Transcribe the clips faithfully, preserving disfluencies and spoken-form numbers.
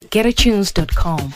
get a tunes dot com.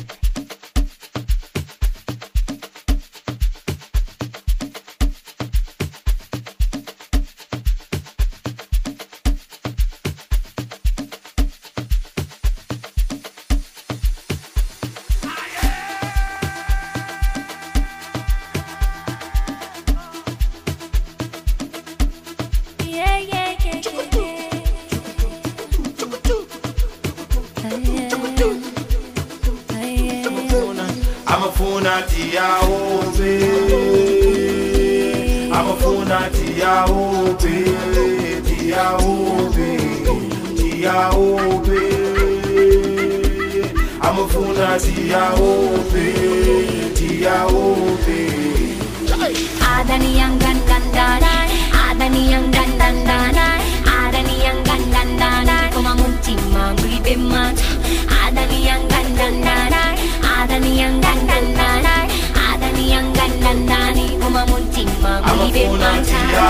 Adani yang gan gandana, Adani yang gan gandana, Adani yang gan gandana, kuma munti mambri bemat. Adani yang gan gandana, Adani yang gan gandana, Adani yang gan gandani, kuma munti mambri bemat.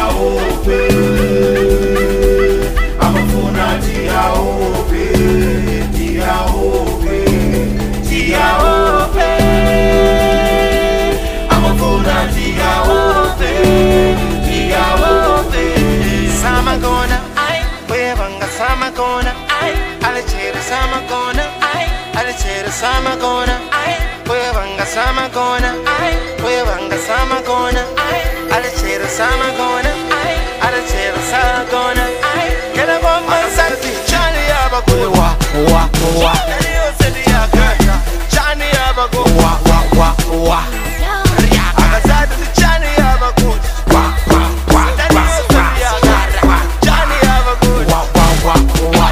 I'm a funati aope, dia ope, dia ope. I'm a funati aope, dia ope. Samagona, ay, wevanga samagona, ay, alechera samagona, ay, alechera samagona, ay, wevanga samagona, ay, wevanga samagona, ay, alechera samagona, ay, alechera samagona, ay. Get up on my side, Johnny Abago, wa wa wa. Johnny Abago, wa wa wa wa. Agasad Johnny Abago, wa wa wa. Johnny Abago, wa wa wa wa.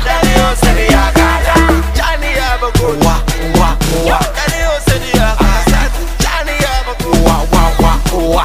Johnny Abago, wa wa wa. Johnny Abago, wa wa wa wa.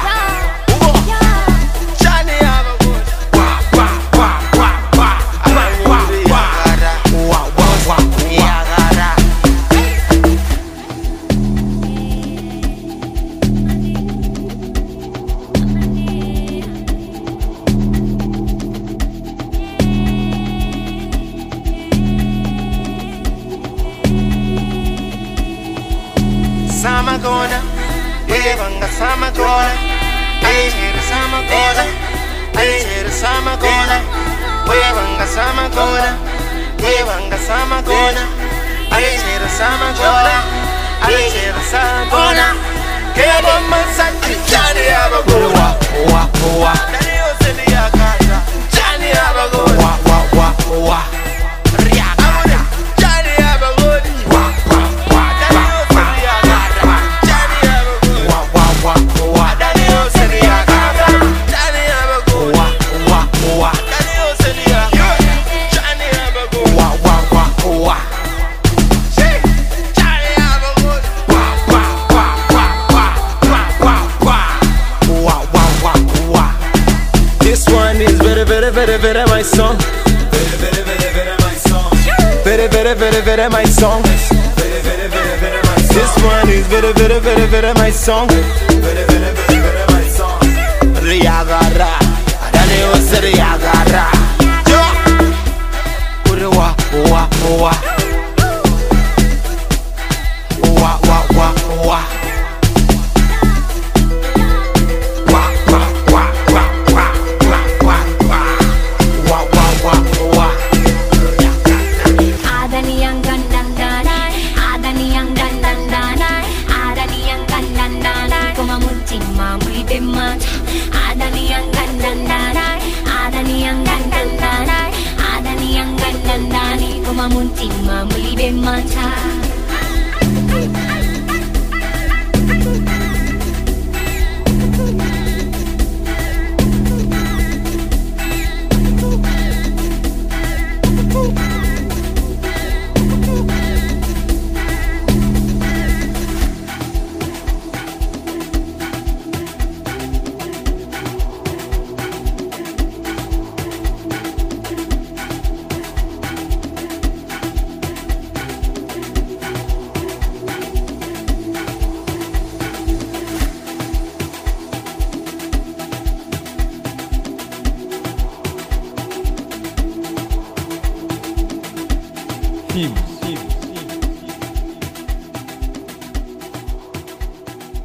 Samagona, wevanga samagona, alechera samagona, alechera samagona, wevanga samagona, wevanga samagona, alechera samagona, alechera samagona. Get on my side, Johnny Abago, wa wa wa. Johnny Abago, wa wa wa wa. Very, very, my song. Very, very, very, very, my song. Very, very, very, very, my song. Very, very, very, very, my song. This one is very, very, very, very, my song. Very, very, very, very, my song. Riagara, Dani ose Riagara. Yo, urewa, wa, wa, wa, wa, wa, wa. Munti mambli bemata.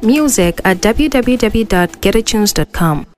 Music at w w w dot getatunes dot com.